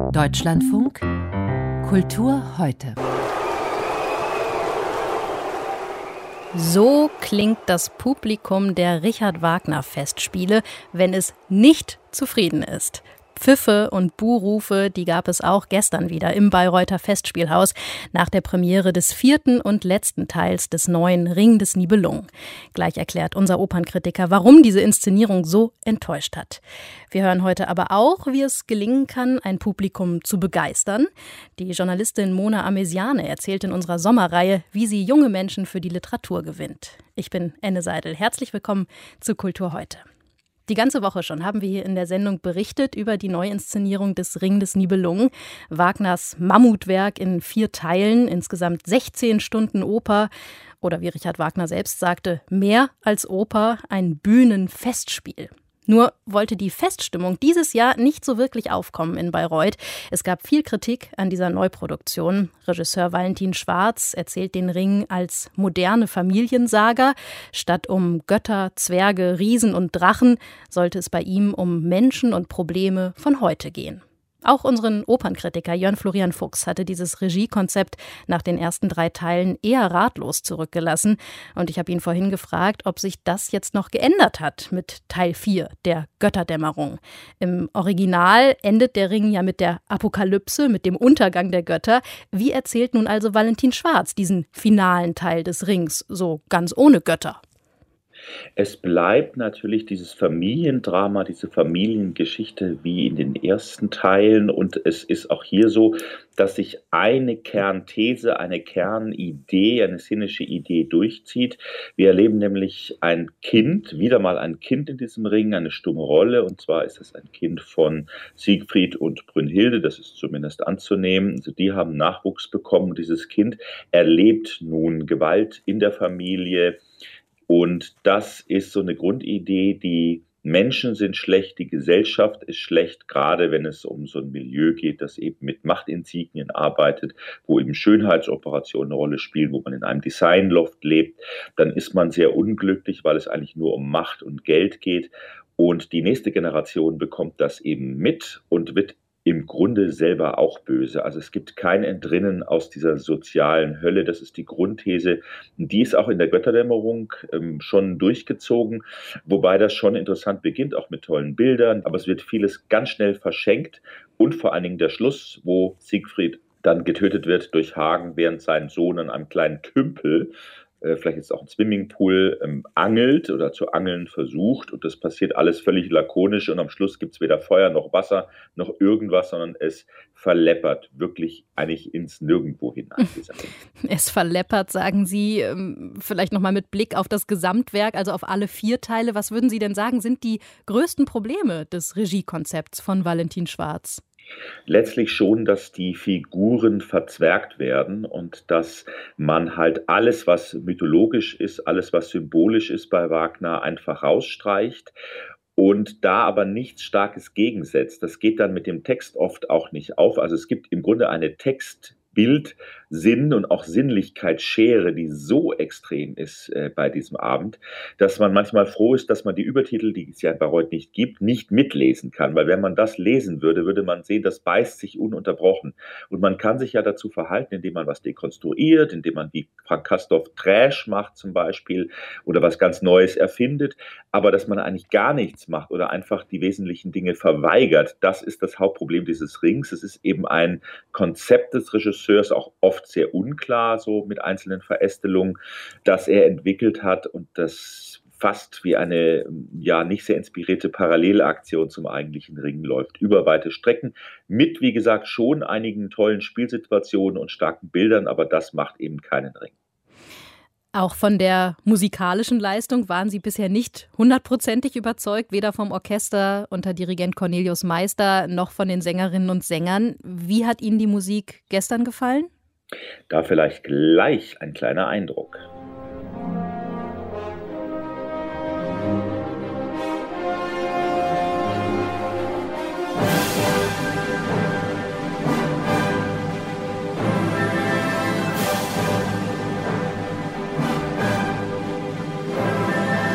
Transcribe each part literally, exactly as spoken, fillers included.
Deutschlandfunk Kultur heute. So klingt das Publikum der Richard-Wagner-Festspiele, wenn es nicht zufrieden ist. Pfiffe und Buhrufe, die gab es auch gestern wieder im Bayreuther Festspielhaus nach der Premiere des vierten und letzten Teils des neuen Ring des Nibelungen. Gleich erklärt unser Opernkritiker, warum diese Inszenierung so enttäuscht hat. Wir hören heute aber auch, wie es gelingen kann, ein Publikum zu begeistern. Die Journalistin Mona Amesiane erzählt in unserer Sommerreihe, wie sie junge Menschen für die Literatur gewinnt. Ich bin Enne Seidel. Herzlich willkommen zu Kultur heute. Die ganze Woche schon haben wir hier in der Sendung berichtet über die Neuinszenierung des Ring des Nibelungen, Wagners Mammutwerk in vier Teilen, insgesamt sechzehn Stunden Oper oder wie Richard Wagner selbst sagte, mehr als Oper, ein Bühnenfestspiel. Nur wollte die Feststimmung dieses Jahr nicht so wirklich aufkommen in Bayreuth. Es gab viel Kritik an dieser Neuproduktion. Regisseur Valentin Schwarz erzählt den Ring als moderne Familiensaga. Statt um Götter, Zwerge, Riesen und Drachen sollte es bei ihm um Menschen und Probleme von heute gehen. Auch unseren Opernkritiker Jörn Florian Fuchs hatte dieses Regiekonzept nach den ersten drei Teilen eher ratlos zurückgelassen. Und ich habe ihn vorhin gefragt, ob sich das jetzt noch geändert hat mit Teil vier, der Götterdämmerung. Im Original endet der Ring ja mit der Apokalypse, mit dem Untergang der Götter. Wie erzählt nun also Valentin Schwarz diesen finalen Teil des Rings, so ganz ohne Götter? Es bleibt natürlich dieses Familiendrama, diese Familiengeschichte wie in den ersten Teilen. Und es ist auch hier so, dass sich eine Kernthese, eine Kernidee, eine szenische Idee durchzieht. Wir erleben nämlich ein Kind, wieder mal ein Kind in diesem Ring, eine stumme Rolle. Und zwar ist es ein Kind von Siegfried und Brünnhilde, das ist zumindest anzunehmen. Also die haben Nachwuchs bekommen. Dieses Kind erlebt nun Gewalt in der Familie. Und das ist so eine Grundidee, die Menschen sind schlecht, die Gesellschaft ist schlecht, gerade wenn es um so ein Milieu geht, das eben mit Machtinsignien arbeitet, wo eben Schönheitsoperationen eine Rolle spielen, wo man in einem Designloft lebt, dann ist man sehr unglücklich, weil es eigentlich nur um Macht und Geld geht. Und die nächste Generation bekommt das eben mit und wird im Grunde selber auch böse. Also es gibt kein Entrinnen aus dieser sozialen Hölle. Das ist die Grundthese. Die ist auch in der Götterdämmerung ähm, schon durchgezogen, wobei das schon interessant beginnt, auch mit tollen Bildern. Aber es wird vieles ganz schnell verschenkt und vor allen Dingen der Schluss, wo Siegfried dann getötet wird durch Hagen, während sein Sohn an einem kleinen Tümpel, äh, vielleicht ist auch ein Swimmingpool, ähm, angelt oder zu angeln versucht. Und das passiert alles völlig lakonisch. Und am Schluss gibt es weder Feuer noch Wasser noch irgendwas, sondern es verleppert wirklich eigentlich ins Nirgendwo hinein. Es verleppert, sagen Sie, vielleicht nochmal mit Blick auf das Gesamtwerk, also auf alle vier Teile. Was würden Sie denn sagen, sind die größten Probleme des Regiekonzepts von Valentin Schwarz? Letztlich schon, dass die Figuren verzwergt werden und dass man halt alles, was mythologisch ist, alles, was symbolisch ist bei Wagner, einfach rausstreicht und da aber nichts Starkes gegensetzt. Das geht dann mit dem Text oft auch nicht auf. Also es gibt im Grunde eine Text- Bild, Sinn und auch Sinnlichkeitsschere, die so extrem ist äh, bei diesem Abend, dass man manchmal froh ist, dass man die Übertitel, die es ja in Bayreuth nicht gibt, nicht mitlesen kann. Weil wenn man das lesen würde, würde man sehen, das beißt sich ununterbrochen. Und man kann sich ja dazu verhalten, indem man was dekonstruiert, indem man wie Frank Castorf Trash macht zum Beispiel oder was ganz Neues erfindet. Aber dass man eigentlich gar nichts macht oder einfach die wesentlichen Dinge verweigert, das ist das Hauptproblem dieses Rings. Es ist eben ein Konzept des Regisseurs, auch oft sehr unklar, so mit einzelnen Verästelungen, das er entwickelt hat und das fast wie eine ja nicht sehr inspirierte Parallelaktion zum eigentlichen Ring läuft, über weite Strecken, mit, wie gesagt, schon einigen tollen Spielsituationen und starken Bildern, aber das macht eben keinen Ring. Auch von der musikalischen Leistung waren Sie bisher nicht hundertprozentig überzeugt, weder vom Orchester unter Dirigent Cornelius Meister noch von den Sängerinnen und Sängern. Wie hat Ihnen die Musik gestern gefallen? Da vielleicht gleich ein kleiner Eindruck.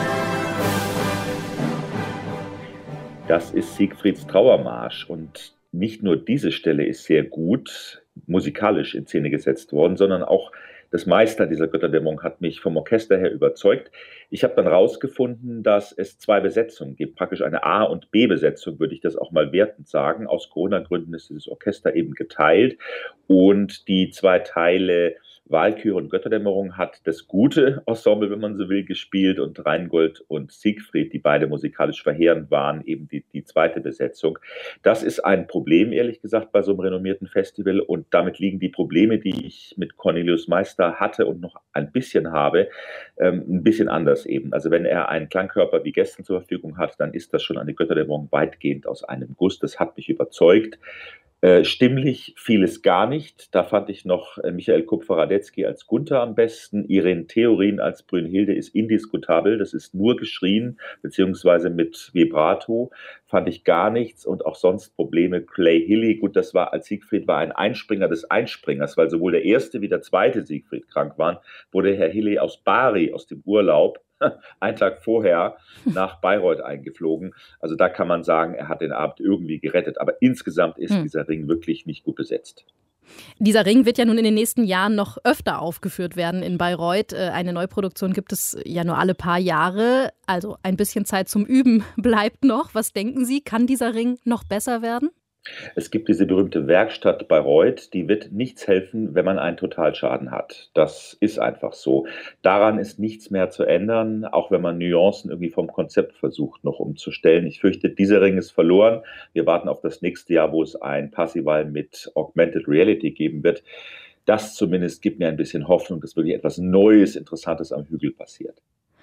Das ist Siegfrieds Trauermarsch und nicht nur diese Stelle ist sehr gut musikalisch in Szene gesetzt worden, sondern auch das Meister dieser Götterdämmerung hat mich vom Orchester her überzeugt. Ich habe dann rausgefunden, dass es zwei Besetzungen gibt, praktisch eine A- und B-Besetzung, würde ich das auch mal wertend sagen. Aus Corona-Gründen ist dieses Orchester eben geteilt und die zwei Teile Walküre und Götterdämmerung hat das gute Ensemble, wenn man so will, gespielt und Rheingold und Siegfried, die beide musikalisch verheerend waren, eben die, die zweite Besetzung. Das ist ein Problem, ehrlich gesagt, bei so einem renommierten Festival und damit liegen die Probleme, die ich mit Cornelius Meister hatte und noch ein bisschen habe, ähm, ein bisschen anders eben. Also wenn er einen Klangkörper wie gestern zur Verfügung hat, dann ist das schon eine Götterdämmerung weitgehend aus einem Guss. Das hat mich überzeugt. Äh, stimmlich fiel es gar nicht. Da fand ich noch äh, Michael Kupfer-Radetzky als Gunther am besten. Irene Theorin als Brünnhilde ist indiskutabel. Das ist nur geschrien, beziehungsweise mit Vibrato. Fand ich gar nichts. Und auch sonst Probleme. Clay Hilly, gut, das war als Siegfried war ein Einspringer des Einspringers, weil sowohl der erste wie der zweite Siegfried krank waren, wurde Herr Hilly aus Bari, aus dem Urlaub, einen Tag vorher nach Bayreuth eingeflogen. Also da kann man sagen, er hat den Abend irgendwie gerettet. Aber insgesamt ist hm. dieser Ring wirklich nicht gut besetzt. Dieser Ring wird ja nun in den nächsten Jahren noch öfter aufgeführt werden in Bayreuth. Eine Neuproduktion gibt es ja nur alle paar Jahre. Also ein bisschen Zeit zum Üben bleibt noch. Was denken Sie, kann dieser Ring noch besser werden? Es gibt diese berühmte Werkstatt Bayreuth, die wird nichts helfen, wenn man einen Totalschaden hat. Das ist einfach so. Daran ist nichts mehr zu ändern, auch wenn man Nuancen irgendwie vom Konzept versucht noch umzustellen. Ich fürchte, dieser Ring ist verloren. Wir warten auf das nächste Jahr, wo es ein Parsival mit Augmented Reality geben wird. Das zumindest gibt mir ein bisschen Hoffnung, dass wirklich etwas Neues, Interessantes am Hügel passiert.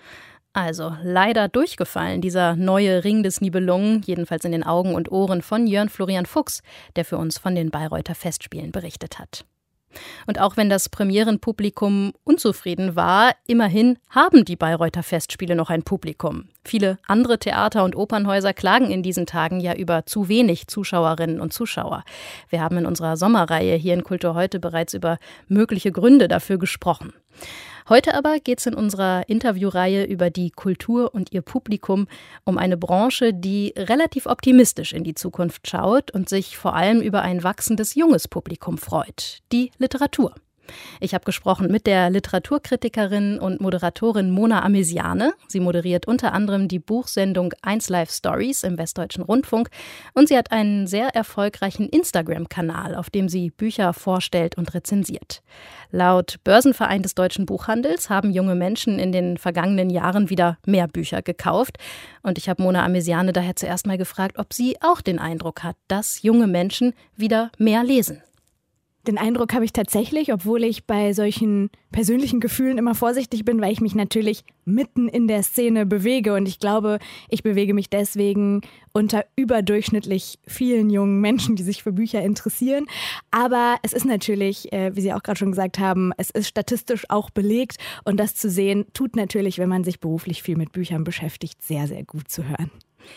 Also leider durchgefallen, dieser neue Ring des Nibelungen, jedenfalls in den Augen und Ohren von Jörn Florian Fuchs, der für uns von den Bayreuther Festspielen berichtet hat. Und auch wenn das Premierenpublikum unzufrieden war, immerhin haben die Bayreuther Festspiele noch ein Publikum. Viele andere Theater und Opernhäuser klagen in diesen Tagen ja über zu wenig Zuschauerinnen und Zuschauer. Wir haben in unserer Sommerreihe hier in Kultur heute bereits über mögliche Gründe dafür gesprochen. Heute aber geht es in unserer Interviewreihe über die Kultur und ihr Publikum um eine Branche, die relativ optimistisch in die Zukunft schaut und sich vor allem über ein wachsendes junges Publikum freut, die Literatur. Ich habe gesprochen mit der Literaturkritikerin und Moderatorin Mona Amesiane. Sie moderiert unter anderem die Buchsendung eins Live Stories im Westdeutschen Rundfunk und sie hat einen sehr erfolgreichen Instagram-Kanal, auf dem sie Bücher vorstellt und rezensiert. Laut Börsenverein des deutschen Buchhandels haben junge Menschen in den vergangenen Jahren wieder mehr Bücher gekauft. Und ich habe Mona Amesiane daher zuerst mal gefragt, ob sie auch den Eindruck hat, dass junge Menschen wieder mehr lesen. Den Eindruck habe ich tatsächlich, obwohl ich bei solchen persönlichen Gefühlen immer vorsichtig bin, weil ich mich natürlich mitten in der Szene bewege. Und ich glaube, ich bewege mich deswegen unter überdurchschnittlich vielen jungen Menschen, die sich für Bücher interessieren. Aber es ist natürlich, äh, wie Sie auch gerade schon gesagt haben, es ist statistisch auch belegt. Und das zu sehen, tut natürlich, wenn man sich beruflich viel mit Büchern beschäftigt, sehr, sehr gut zu hören.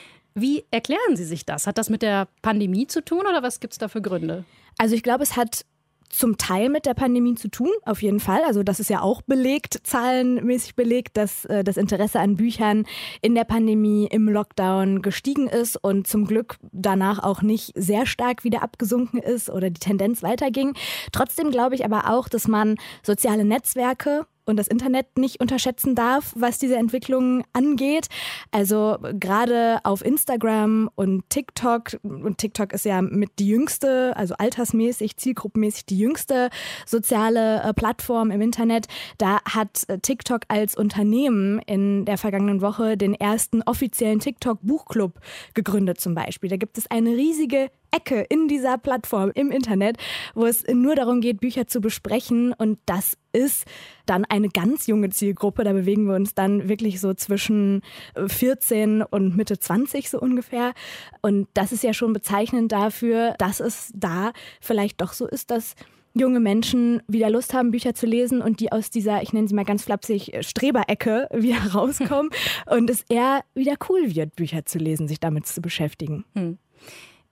Wie erklären Sie sich das? Hat das mit der Pandemie zu tun oder was gibt es da für Gründe? Also ich glaube, es hat zum Teil mit der Pandemie zu tun, auf jeden Fall. Also das ist ja auch belegt, zahlenmäßig belegt, dass äh, das Interesse an Büchern in der Pandemie, im Lockdown gestiegen ist und zum Glück danach auch nicht sehr stark wieder abgesunken ist oder die Tendenz weiterging. Trotzdem glaube ich aber auch, dass man soziale Netzwerke und das Internet nicht unterschätzen darf, was diese Entwicklung angeht. Also gerade auf Instagram und TikTok, und TikTok ist ja mit die jüngste, also altersmäßig, zielgruppenmäßig die jüngste soziale äh, Plattform im Internet. Da hat äh, TikTok als Unternehmen in der vergangenen Woche den ersten offiziellen TikTok-Buchclub gegründet zum Beispiel. Da gibt es eine riesige Ecke in dieser Plattform im Internet, wo es nur darum geht, Bücher zu besprechen, und das ist dann eine ganz junge Zielgruppe. Da bewegen wir uns dann wirklich so zwischen vierzehn und Mitte zwanzig so ungefähr. Und das ist ja schon bezeichnend dafür, dass es da vielleicht doch so ist, dass junge Menschen wieder Lust haben, Bücher zu lesen und die aus dieser, ich nenne sie mal ganz flapsig, Streberecke wieder rauskommen und es eher wieder cool wird, Bücher zu lesen, sich damit zu beschäftigen. Hm.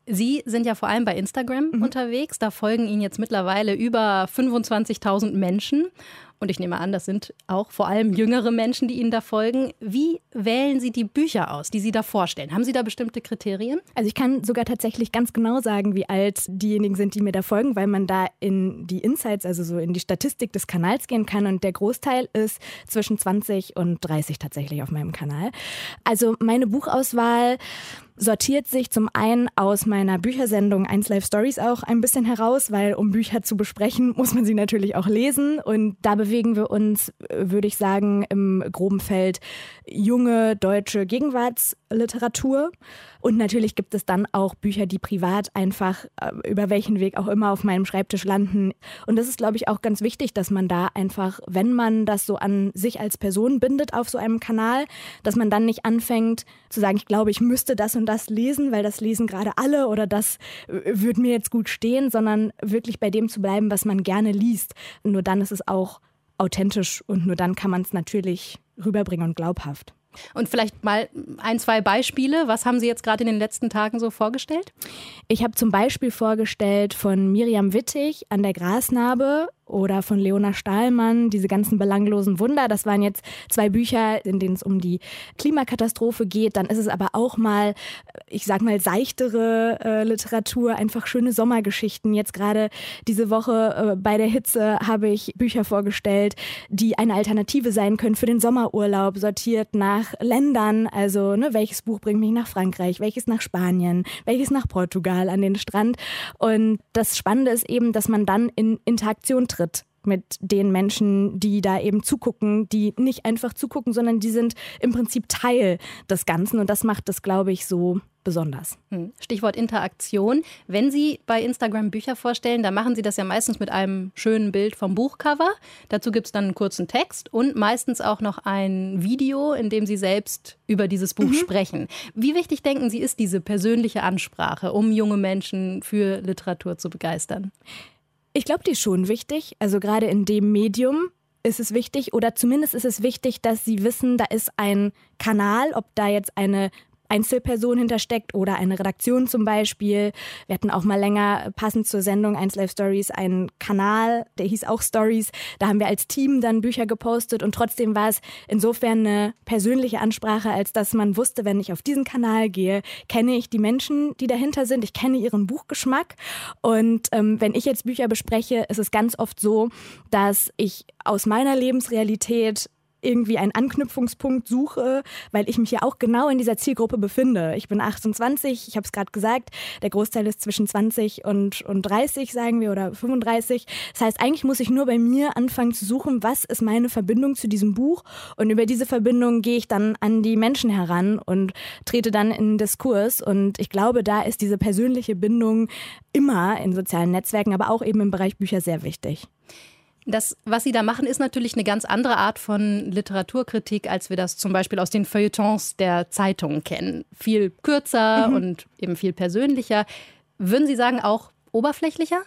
Sie sind ja vor allem bei Instagram mhm. unterwegs. Da folgen Ihnen jetzt mittlerweile über fünfundzwanzigtausend Menschen. Und ich nehme an, das sind auch vor allem jüngere Menschen, die Ihnen da folgen. Wie wählen Sie die Bücher aus, die Sie da vorstellen? Haben Sie da bestimmte Kriterien? Also ich kann sogar tatsächlich ganz genau sagen, wie alt diejenigen sind, die mir da folgen, weil man da in die Insights, also so in die Statistik des Kanals gehen kann. Und der Großteil ist zwischen zwanzig und dreißig tatsächlich auf meinem Kanal. Also meine Buchauswahl sortiert sich zum einen aus meiner Büchersendung eins Live Stories auch ein bisschen heraus, weil um Bücher zu besprechen, muss man sie natürlich auch lesen. Und da bewegen wir uns, würde ich sagen, im groben Feld junge deutsche Gegenwartsliteratur. Und natürlich gibt es dann auch Bücher, die privat einfach über welchen Weg auch immer auf meinem Schreibtisch landen. Und das ist, glaube ich, auch ganz wichtig, dass man da einfach, wenn man das so an sich als Person bindet auf so einem Kanal, dass man dann nicht anfängt zu sagen, ich glaube, ich müsste das und das lesen, weil das lesen gerade alle oder das würde mir jetzt gut stehen, sondern wirklich bei dem zu bleiben, was man gerne liest. Und nur dann ist es auch authentisch und nur dann kann man es natürlich rüberbringen und glaubhaft. Und vielleicht mal ein, zwei Beispiele. Was haben Sie jetzt gerade in den letzten Tagen so vorgestellt? Ich habe zum Beispiel vorgestellt von Miriam Wittig An der Grasnarbe oder von Leona Stahlmann, diese ganzen belanglosen Wunder. Das waren jetzt zwei Bücher, in denen es um die Klimakatastrophe geht. Dann ist es aber auch mal, ich sag mal, seichtere äh, Literatur, einfach schöne Sommergeschichten. Jetzt gerade diese Woche äh, bei der Hitze habe ich Bücher vorgestellt, die eine Alternative sein können für den Sommerurlaub, sortiert nach Ländern. Also ne, welches Buch bringt mich nach Frankreich, welches nach Spanien, welches nach Portugal an den Strand. Und das Spannende ist eben, dass man dann in Interaktion tritt mit den Menschen, die da eben zugucken, die nicht einfach zugucken, sondern die sind im Prinzip Teil des Ganzen. Und das macht das, glaube ich, so besonders. Stichwort Interaktion. Wenn Sie bei Instagram Bücher vorstellen, dann machen Sie das ja meistens mit einem schönen Bild vom Buchcover. Dazu gibt es dann einen kurzen Text und meistens auch noch ein Video, in dem Sie selbst über dieses Buch mhm. sprechen. Wie wichtig, denken Sie, ist diese persönliche Ansprache, um junge Menschen für Literatur zu begeistern? Ich glaube, die ist schon wichtig. Also gerade in dem Medium ist es wichtig oder zumindest ist es wichtig, dass sie wissen, da ist ein Kanal, ob da jetzt eine Einzelperson hintersteckt oder eine Redaktion zum Beispiel. Wir hatten auch mal länger, passend zur Sendung eins Live Stories, einen Kanal, der hieß auch Stories. Da haben wir als Team dann Bücher gepostet und trotzdem war es insofern eine persönliche Ansprache, als dass man wusste, wenn ich auf diesen Kanal gehe, kenne ich die Menschen, die dahinter sind. Ich kenne ihren Buchgeschmack und ähm, wenn ich jetzt Bücher bespreche, ist es ganz oft so, dass ich aus meiner Lebensrealität irgendwie einen Anknüpfungspunkt suche, weil ich mich ja auch genau in dieser Zielgruppe befinde. Ich bin achtundzwanzig, ich habe es gerade gesagt, der Großteil ist zwischen zwanzig und, und dreißig, sagen wir, oder fünfunddreißig. Das heißt, eigentlich muss ich nur bei mir anfangen zu suchen, was ist meine Verbindung zu diesem Buch und über diese Verbindung gehe ich dann an die Menschen heran und trete dann in den Diskurs und ich glaube, da ist diese persönliche Bindung immer in sozialen Netzwerken, aber auch eben im Bereich Bücher sehr wichtig. Das, was Sie da machen, ist natürlich eine ganz andere Art von Literaturkritik, als wir das zum Beispiel aus den Feuilletons der Zeitungen kennen. Viel kürzer mhm. und eben viel persönlicher. Würden Sie sagen, auch oberflächlicher?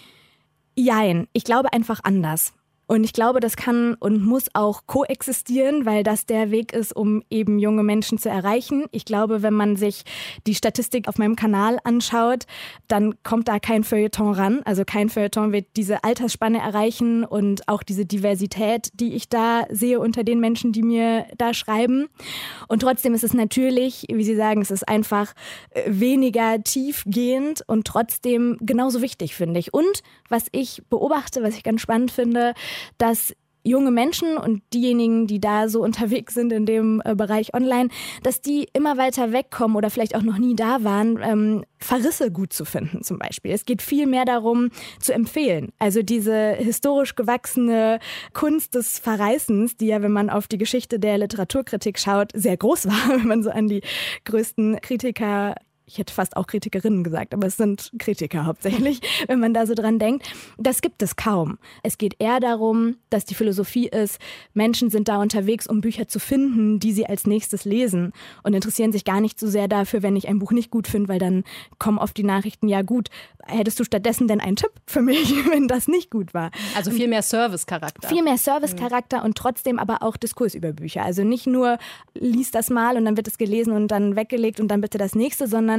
Jein, ich glaube einfach anders. Und ich glaube, das kann und muss auch koexistieren, weil das der Weg ist, um eben junge Menschen zu erreichen. Ich glaube, wenn man sich die Statistik auf meinem Kanal anschaut, dann kommt da kein Feuilleton ran. Also kein Feuilleton wird diese Altersspanne erreichen und auch diese Diversität, die ich da sehe unter den Menschen, die mir da schreiben. Und trotzdem ist es natürlich, wie Sie sagen, es ist einfach weniger tiefgehend und trotzdem genauso wichtig, finde ich. Und was ich beobachte, was ich ganz spannend finde, dass junge Menschen und diejenigen, die da so unterwegs sind in dem äh, Bereich online, dass die immer weiter wegkommen oder vielleicht auch noch nie da waren, ähm, Verrisse gut zu finden zum Beispiel. Es geht viel mehr darum, zu empfehlen. Also diese historisch gewachsene Kunst des Verreißens, die ja, wenn man auf die Geschichte der Literaturkritik schaut, sehr groß war, wenn man so an die größten Kritiker, ich hätte fast auch Kritikerinnen gesagt, aber es sind Kritiker hauptsächlich, wenn man da so dran denkt. Das gibt es kaum. Es geht eher darum, dass die Philosophie ist, Menschen sind da unterwegs, um Bücher zu finden, die sie als nächstes lesen und interessieren sich gar nicht so sehr dafür, wenn ich ein Buch nicht gut finde, weil dann kommen oft die Nachrichten, ja gut, hättest du stattdessen denn einen Tipp für mich, wenn das nicht gut war? Also viel mehr Service-Charakter. Viel mehr Service-Charakter mhm. und trotzdem aber auch Diskurs über Bücher. Also nicht nur, lies das mal und dann wird es gelesen und dann weggelegt und dann bitte das nächste, sondern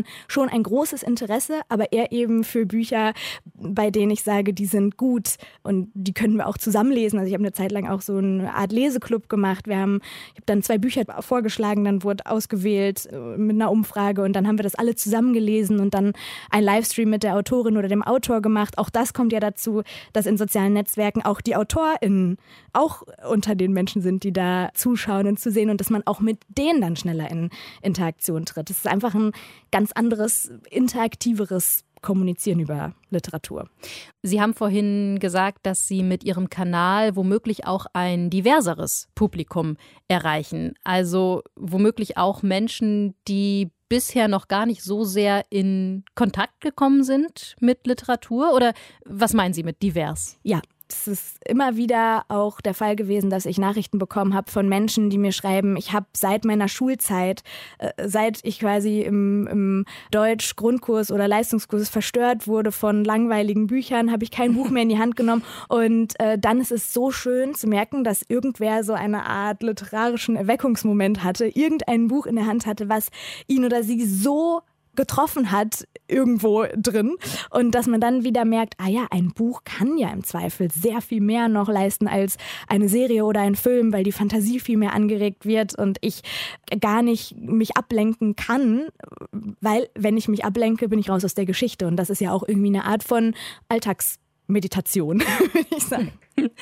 insofern schon ein großes Interesse, aber eher eben für Bücher, bei denen ich sage, die sind gut und die können wir auch zusammenlesen. Also ich habe eine Zeit lang auch so eine Art Leseklub gemacht. Wir haben, ich habe dann zwei Bücher vorgeschlagen, dann wurde ausgewählt mit einer Umfrage und dann haben wir das alle zusammen gelesen und dann ein Livestream mit der Autorin oder dem Autor gemacht. Auch das kommt ja dazu, dass in sozialen Netzwerken auch die AutorInnen auch unter den Menschen sind, die da zuschauen und zu sehen und dass man auch mit denen dann schneller in Interaktion tritt. Das ist einfach ein ganz anderes, interaktiveres Kommunizieren über Literatur. Sie haben vorhin gesagt, dass Sie mit Ihrem Kanal womöglich auch ein diverseres Publikum erreichen. Also womöglich auch Menschen, die bisher noch gar nicht so sehr in Kontakt gekommen sind mit Literatur? Oder was meinen Sie mit divers? Ja. Es ist immer wieder auch der Fall gewesen, dass ich Nachrichten bekommen habe von Menschen, die mir schreiben, ich habe seit meiner Schulzeit, äh, seit ich quasi im, im Deutsch-Grundkurs oder Leistungskurs verstört wurde von langweiligen Büchern, habe ich kein Buch mehr in die Hand genommen. Und äh, dann ist es so schön zu merken, dass irgendwer so eine Art literarischen Erweckungsmoment hatte, irgendein Buch in der Hand hatte, was ihn oder sie so getroffen hat irgendwo drin und dass man dann wieder merkt, ah ja, ein Buch kann ja im Zweifel sehr viel mehr noch leisten als eine Serie oder ein Film, weil die Fantasie viel mehr angeregt wird und ich gar nicht mich ablenken kann, weil wenn ich mich ablenke, bin ich raus aus der Geschichte und das ist ja auch irgendwie eine Art von Alltagsmeditation, würde ich sagen.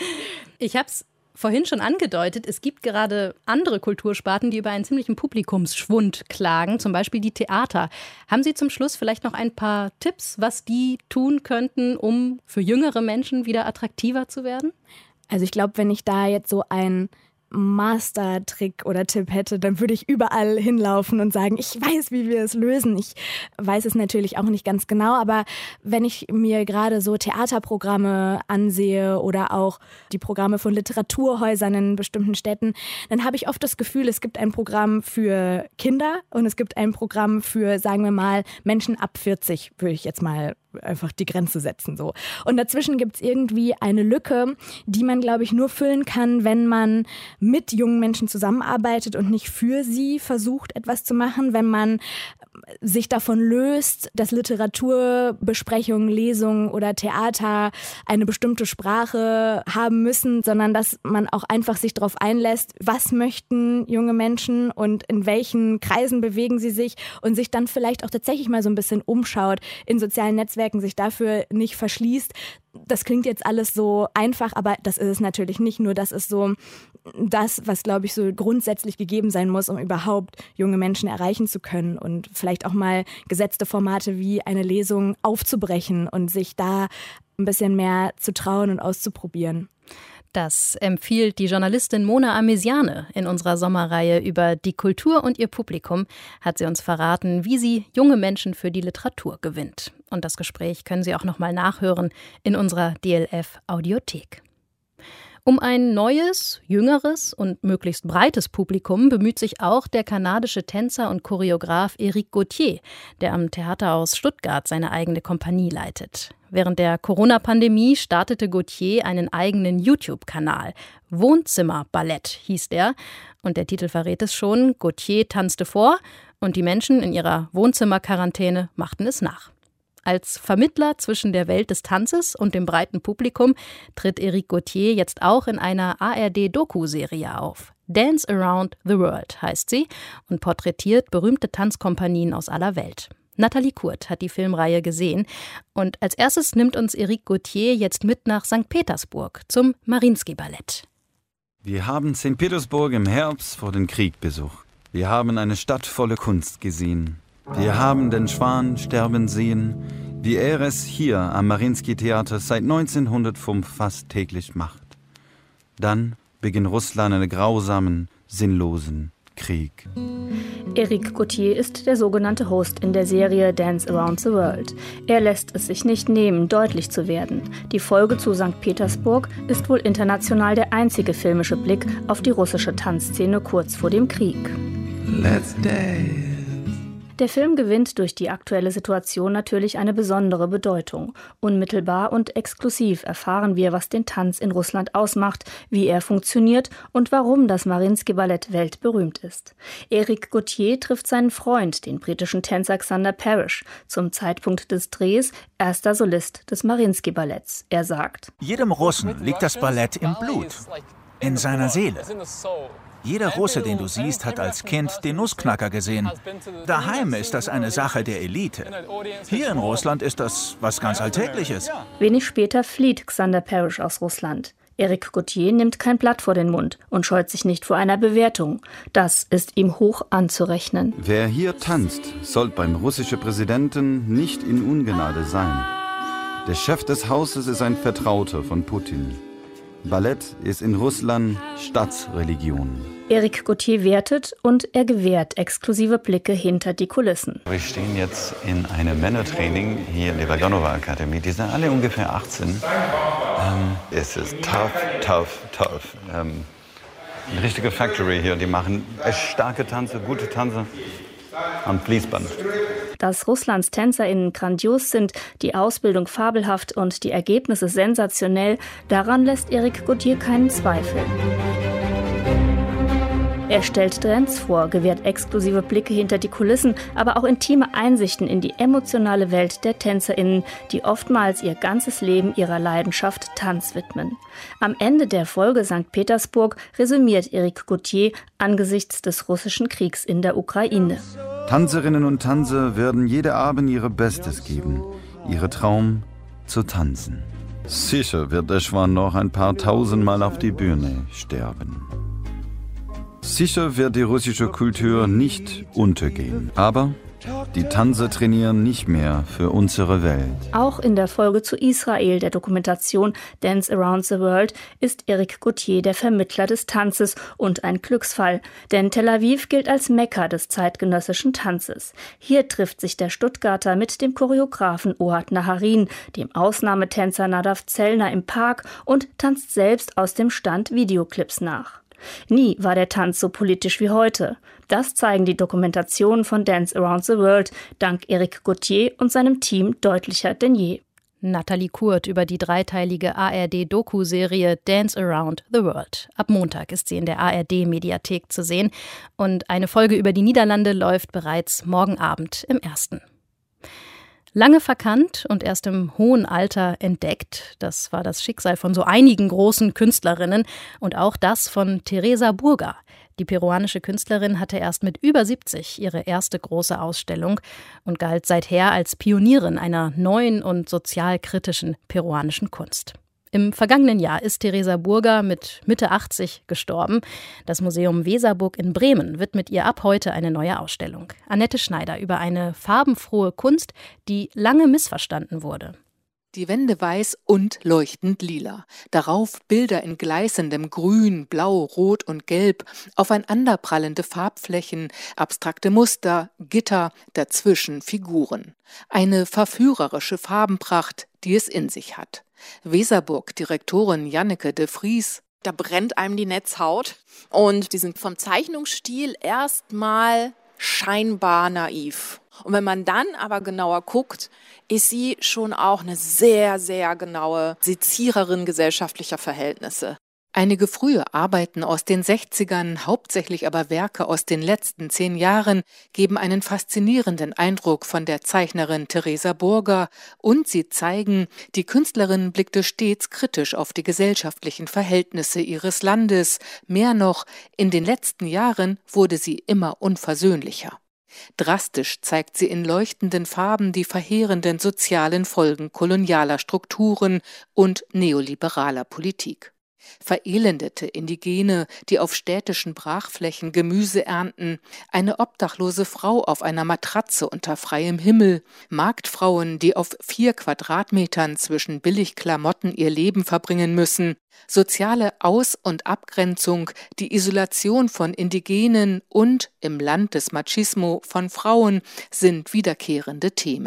Ich habe es vorhin schon angedeutet, es gibt gerade andere Kultursparten, die über einen ziemlichen Publikumsschwund klagen, zum Beispiel die Theater. Haben Sie zum Schluss vielleicht noch ein paar Tipps, was die tun könnten, um für jüngere Menschen wieder attraktiver zu werden? Also ich glaube, wenn ich da jetzt so ein Master-Trick oder Tipp hätte, dann würde ich überall hinlaufen und sagen, ich weiß, wie wir es lösen. Ich weiß es natürlich auch nicht ganz genau, aber wenn ich mir gerade so Theaterprogramme ansehe oder auch die Programme von Literaturhäusern in bestimmten Städten, dann habe ich oft das Gefühl, es gibt ein Programm für Kinder und es gibt ein Programm für, sagen wir mal, Menschen ab vierzig, würde ich jetzt mal einfach die Grenze setzen. So. Und dazwischen gibt es irgendwie eine Lücke, die man, glaube ich, nur füllen kann, wenn man mit jungen Menschen zusammenarbeitet und nicht für sie versucht, etwas zu machen, wenn man sich davon löst, dass Literaturbesprechungen, Lesungen oder Theater eine bestimmte Sprache haben müssen, sondern dass man auch einfach sich darauf einlässt, was möchten junge Menschen und in welchen Kreisen bewegen sie sich und sich dann vielleicht auch tatsächlich mal so ein bisschen umschaut in sozialen Netzwerken, sich dafür nicht verschließt. Das klingt jetzt alles so einfach, aber das ist es natürlich nicht. Nur das ist so das, was, glaube ich, so grundsätzlich gegeben sein muss, um überhaupt junge Menschen erreichen zu können und vielleicht auch mal gesetzte Formate wie eine Lesung aufzubrechen und sich da ein bisschen mehr zu trauen und auszuprobieren. Das empfiehlt die Journalistin Mona Amesiane in unserer Sommerreihe über die Kultur und ihr Publikum. Hat sie uns verraten, wie sie junge Menschen für die Literatur gewinnt. Und das Gespräch können Sie auch noch mal nachhören in unserer D L F-Audiothek. Um ein neues, jüngeres und möglichst breites Publikum bemüht sich auch der kanadische Tänzer und Choreograf Éric Gauthier, der am Theaterhaus Stuttgart seine eigene Kompanie leitet. Während der Corona-Pandemie startete Gauthier einen eigenen YouTube-Kanal. Wohnzimmerballett hieß der. Und der Titel verrät es schon, Gauthier tanzte vor und die Menschen in ihrer Wohnzimmerquarantäne machten es nach. Als Vermittler zwischen der Welt des Tanzes und dem breiten Publikum tritt Éric Gauthier jetzt auch in einer A R D-Doku-Serie auf. Dance Around the World heißt sie und porträtiert berühmte Tanzkompanien aus aller Welt. Nathalie Kurt hat die Filmreihe gesehen und als erstes nimmt uns Éric Gauthier jetzt mit nach Sankt Petersburg zum Mariinsky-Ballett. Wir haben Sankt Petersburg im Herbst vor dem Krieg besucht. Wir haben eine Stadt voller Kunst gesehen. Wir haben den Schwan sterben sehen, wie er es hier am Mariinsky-Theater seit neunzehnhundertfünf fast täglich macht. Dann beginnt Russland einen grausamen, sinnlosen Krieg. Éric Gauthier ist der sogenannte Host in der Serie Dance Around the World. Er lässt es sich nicht nehmen, deutlich zu werden. Die Folge zu Sankt Petersburg ist wohl international der einzige filmische Blick auf die russische Tanzszene kurz vor dem Krieg. Let's dance. Der Film gewinnt durch die aktuelle Situation natürlich eine besondere Bedeutung. Unmittelbar und exklusiv erfahren wir, was den Tanz in Russland ausmacht, wie er funktioniert und warum das Mariinsky-Ballett weltberühmt ist. Eric Gauthier trifft seinen Freund, den britischen Tänzer Xander Parrish, zum Zeitpunkt des Drehs erster Solist des Mariinsky-Balletts. Er sagt: Jedem Russen liegt das Ballett im Blut, in seiner Seele. Jeder Russe, den du siehst, hat als Kind den Nussknacker gesehen. Daheim ist das eine Sache der Elite. Hier in Russland ist das was ganz Alltägliches. Wenig später flieht Xander Parrish aus Russland. Eric Gauthier nimmt kein Blatt vor den Mund und scheut sich nicht vor einer Bewertung. Das ist ihm hoch anzurechnen. Wer hier tanzt, soll beim russischen Präsidenten nicht in Ungnade sein. Der Chef des Hauses ist ein Vertrauter von Putin. Ballett ist in Russland Staatsreligion. Eric Gauthier wertet und er gewährt exklusive Blicke hinter die Kulissen. Wir stehen jetzt in einem Männertraining hier in der Vagonova Akademie. Die sind alle ungefähr achtzehn. Ähm, es ist tough, tough, tough. Ähm, eine richtige Factory hier. Die machen echt starke Tanze, gute Tanze am Fließband. Dass Russlands TänzerInnen grandios sind, die Ausbildung fabelhaft und die Ergebnisse sensationell, daran lässt Eric Gauthier keinen Zweifel. Er stellt Trends vor, gewährt exklusive Blicke hinter die Kulissen, aber auch intime Einsichten in die emotionale Welt der TänzerInnen, die oftmals ihr ganzes Leben ihrer Leidenschaft Tanz widmen. Am Ende der Folge Sankt Petersburg resümiert Eric Gauthier angesichts des russischen Kriegs in der Ukraine. Tänzerinnen und Tänzer werden jeden Abend ihr Bestes geben, ihre Traum zu tanzen. Sicher wird der Schwan noch ein paar tausendmal auf die Bühne sterben. Sicher wird die russische Kultur nicht untergehen, aber die Tänzer trainieren nicht mehr für unsere Welt. Auch in der Folge zu Israel, der Dokumentation Dance Around the World, ist Eric Gauthier der Vermittler des Tanzes und ein Glücksfall. Denn Tel Aviv gilt als Mekka des zeitgenössischen Tanzes. Hier trifft sich der Stuttgarter mit dem Choreografen Ohad Naharin, dem Ausnahmetänzer Nadav Zellner im Park und tanzt selbst aus dem Stand Videoclips nach. Nie war der Tanz so politisch wie heute. Das zeigen die Dokumentationen von Dance Around the World dank Eric Gauthier und seinem Team deutlicher denn je. Nathalie Kurt über die dreiteilige A R D-Doku-Serie Dance Around the World. Ab Montag ist sie in der A R D-Mediathek zu sehen und eine Folge über die Niederlande läuft bereits morgen Abend im Ersten. Lange verkannt und erst im hohen Alter entdeckt, das war das Schicksal von so einigen großen Künstlerinnen und auch das von Teresa Burga. Die peruanische Künstlerin hatte erst mit über siebzig ihre erste große Ausstellung und galt seither als Pionierin einer neuen und sozialkritischen peruanischen Kunst. Im vergangenen Jahr ist Teresa Burga mit Mitte achtzig gestorben. Das Museum Weserburg in Bremen widmet ihr ab heute eine neue Ausstellung. Annette Schneider über eine farbenfrohe Kunst, die lange missverstanden wurde. Die Wände weiß und leuchtend lila. Darauf Bilder in gleißendem Grün, Blau, Rot und Gelb, aufeinanderprallende Farbflächen, abstrakte Muster, Gitter, dazwischen Figuren. Eine verführerische Farbenpracht, die es in sich hat. Weserburg-Direktorin Janneke de Vries: Da brennt einem die Netzhaut und die sind vom Zeichnungsstil erstmal scheinbar naiv. Und wenn man dann aber genauer guckt, ist sie schon auch eine sehr, sehr genaue Seziererin gesellschaftlicher Verhältnisse. Einige frühe Arbeiten aus den sechzigern, hauptsächlich aber Werke aus den letzten zehn Jahren, geben einen faszinierenden Eindruck von der Zeichnerin Teresa Burga und sie zeigen, die Künstlerin blickte stets kritisch auf die gesellschaftlichen Verhältnisse ihres Landes. Mehr noch, in den letzten Jahren wurde sie immer unversöhnlicher. Drastisch zeigt sie in leuchtenden Farben die verheerenden sozialen Folgen kolonialer Strukturen und neoliberaler Politik. Verelendete Indigene, die auf städtischen Brachflächen Gemüse ernten, eine obdachlose Frau auf einer Matratze unter freiem Himmel, Marktfrauen, die auf vier Quadratmetern zwischen Billigklamotten ihr Leben verbringen müssen, soziale Aus- und Abgrenzung, die Isolation von Indigenen und, im Land des Machismo, von Frauen sind wiederkehrende Themen.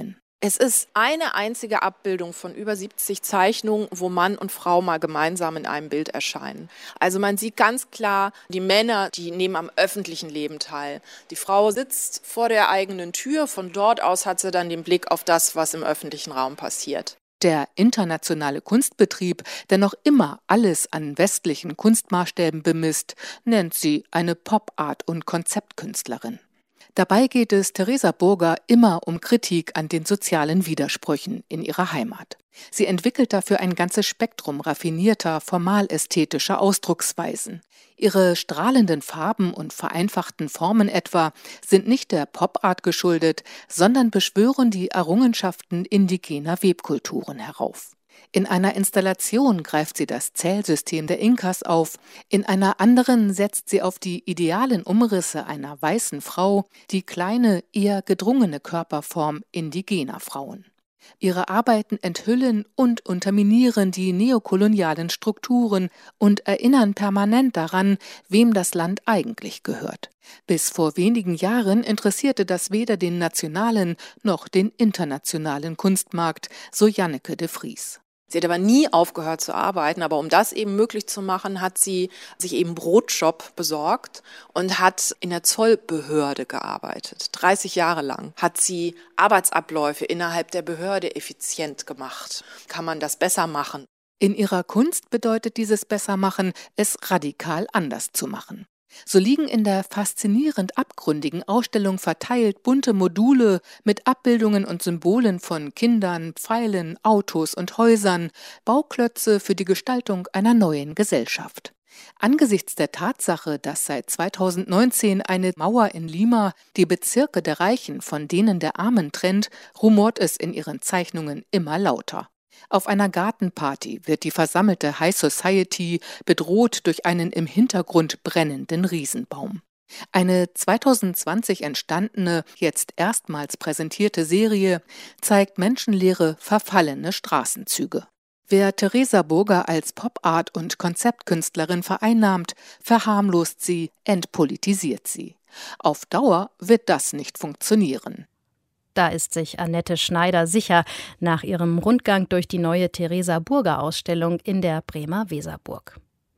Es ist eine einzige Abbildung von über siebzig Zeichnungen, wo Mann und Frau mal gemeinsam in einem Bild erscheinen. Also man sieht ganz klar, die Männer, die nehmen am öffentlichen Leben teil. Die Frau sitzt vor der eigenen Tür, von dort aus hat sie dann den Blick auf das, was im öffentlichen Raum passiert. Der internationale Kunstbetrieb, der noch immer alles an westlichen Kunstmaßstäben bemisst, nennt sie eine Pop-Art- und Konzeptkünstlerin. Dabei geht es Teresa Burger immer um Kritik an den sozialen Widersprüchen in ihrer Heimat. Sie entwickelt dafür ein ganzes Spektrum raffinierter, formal-ästhetischer Ausdrucksweisen. Ihre strahlenden Farben und vereinfachten Formen etwa sind nicht der Pop-Art geschuldet, sondern beschwören die Errungenschaften indigener Webkulturen herauf. In einer Installation greift sie das Zählsystem der Inkas auf, in einer anderen setzt sie auf die idealen Umrisse einer weißen Frau die kleine, eher gedrungene Körperform indigener Frauen. Ihre Arbeiten enthüllen und unterminieren die neokolonialen Strukturen und erinnern permanent daran, wem das Land eigentlich gehört. Bis vor wenigen Jahren interessierte das weder den nationalen noch den internationalen Kunstmarkt, so Janneke de Vries. Sie hat aber nie aufgehört zu arbeiten, aber um das eben möglich zu machen, hat sie sich eben Brotjob besorgt und hat in der Zollbehörde gearbeitet. dreißig Jahre lang hat sie Arbeitsabläufe innerhalb der Behörde effizient gemacht. Kann man das besser machen? In ihrer Kunst bedeutet dieses Bessermachen, es radikal anders zu machen. So liegen in der faszinierend abgründigen Ausstellung verteilt bunte Module mit Abbildungen und Symbolen von Kindern, Pfeilen, Autos und Häusern, Bauklötze für die Gestaltung einer neuen Gesellschaft. Angesichts der Tatsache, dass seit zweitausendneunzehn eine Mauer in Lima die Bezirke der Reichen von denen der Armen trennt, rumort es in ihren Zeichnungen immer lauter. Auf einer Gartenparty wird die versammelte High Society bedroht durch einen im Hintergrund brennenden Riesenbaum. Eine zweitausendzwanzig entstandene, jetzt erstmals präsentierte Serie zeigt menschenleere, verfallene Straßenzüge. Wer Teresa Burger als Pop-Art- und Konzeptkünstlerin vereinnahmt, verharmlost sie, entpolitisiert sie. Auf Dauer wird das nicht funktionieren. Da ist sich Annette Schneider sicher nach ihrem Rundgang durch die neue Teresa Burger-Ausstellung in der Bremer Weserburg.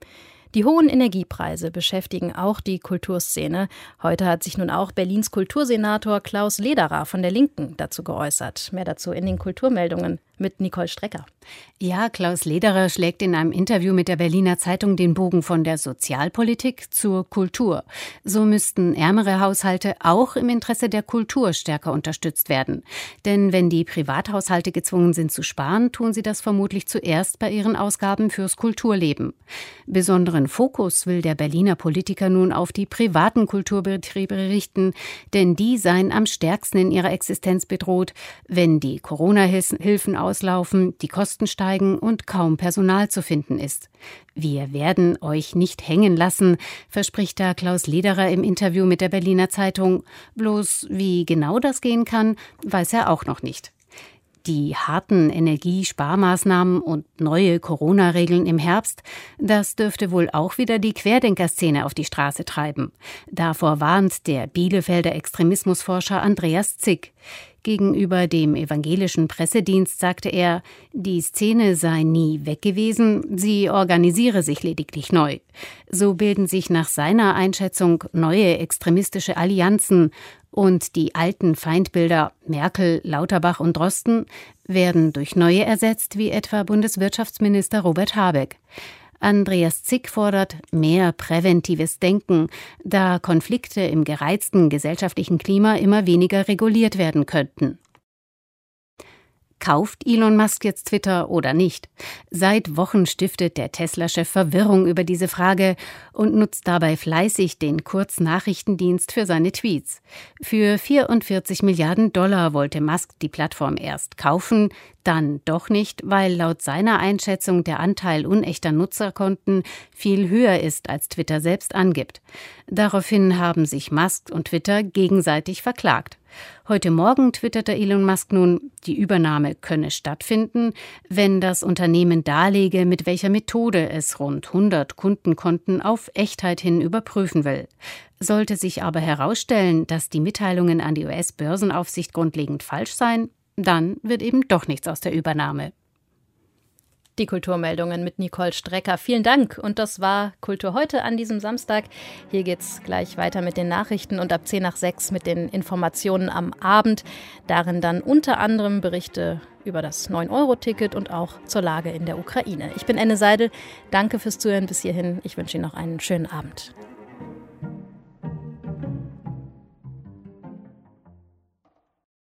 Die hohen Energiepreise beschäftigen auch die Kulturszene. Heute hat sich nun auch Berlins Kultursenator Klaus Lederer von der Linken dazu geäußert. Mehr dazu in den Kulturmeldungen mit Nicole Strecker. Ja, Klaus Lederer schlägt in einem Interview mit der Berliner Zeitung den Bogen von der Sozialpolitik zur Kultur. So müssten ärmere Haushalte auch im Interesse der Kultur stärker unterstützt werden. Denn wenn die Privathaushalte gezwungen sind zu sparen, tun sie das vermutlich zuerst bei ihren Ausgaben fürs Kulturleben. Besonderen Fokus will der Berliner Politiker nun auf die privaten Kulturbetriebe richten, denn die seien am stärksten in ihrer Existenz bedroht, wenn die Corona-Hilfen auslaufen, die Kosten steigen und kaum Personal zu finden ist. Wir werden euch nicht hängen lassen, verspricht da Klaus Lederer im Interview mit der Berliner Zeitung. Bloß wie genau das gehen kann, weiß er auch noch nicht. Die harten Energiesparmaßnahmen und neue Corona-Regeln im Herbst, das dürfte wohl auch wieder die Querdenkerszene auf die Straße treiben. Davor warnt der Bielefelder Extremismusforscher Andreas Zick. Gegenüber dem evangelischen Pressedienst sagte er, die Szene sei nie weg gewesen, sie organisiere sich lediglich neu. So bilden sich nach seiner Einschätzung neue extremistische Allianzen und die alten Feindbilder Merkel, Lauterbach und Drosten werden durch neue ersetzt, wie etwa Bundeswirtschaftsminister Robert Habeck. Andreas Zick fordert mehr präventives Denken, da Konflikte im gereizten gesellschaftlichen Klima immer weniger reguliert werden könnten. Kauft Elon Musk jetzt Twitter oder nicht? Seit Wochen stiftet der Tesla-Chef Verwirrung über diese Frage und nutzt dabei fleißig den Kurznachrichtendienst für seine Tweets. Für vierundvierzig Milliarden Dollar wollte Musk die Plattform erst kaufen, dann doch nicht, weil laut seiner Einschätzung der Anteil unechter Nutzerkonten viel höher ist, als Twitter selbst angibt. Daraufhin haben sich Musk und Twitter gegenseitig verklagt. Heute Morgen twitterte Elon Musk nun, die Übernahme könne stattfinden, wenn das Unternehmen darlege, mit welcher Methode es rund hundert Kundenkonten auf Echtheit hin überprüfen will. Sollte sich aber herausstellen, dass die Mitteilungen an die U S-Börsenaufsicht grundlegend falsch seien, Dann wird eben doch nichts aus der Übernahme. Die Kulturmeldungen mit Nicole Strecker. Vielen Dank. Und das war Kultur heute an diesem Samstag. Hier geht's gleich weiter mit den Nachrichten und ab zehn nach sechs mit den Informationen am Abend. Darin dann unter anderem Berichte über das neun Euro Ticket und auch zur Lage in der Ukraine. Ich bin Enne Seidel. Danke fürs Zuhören bis hierhin. Ich wünsche Ihnen noch einen schönen Abend.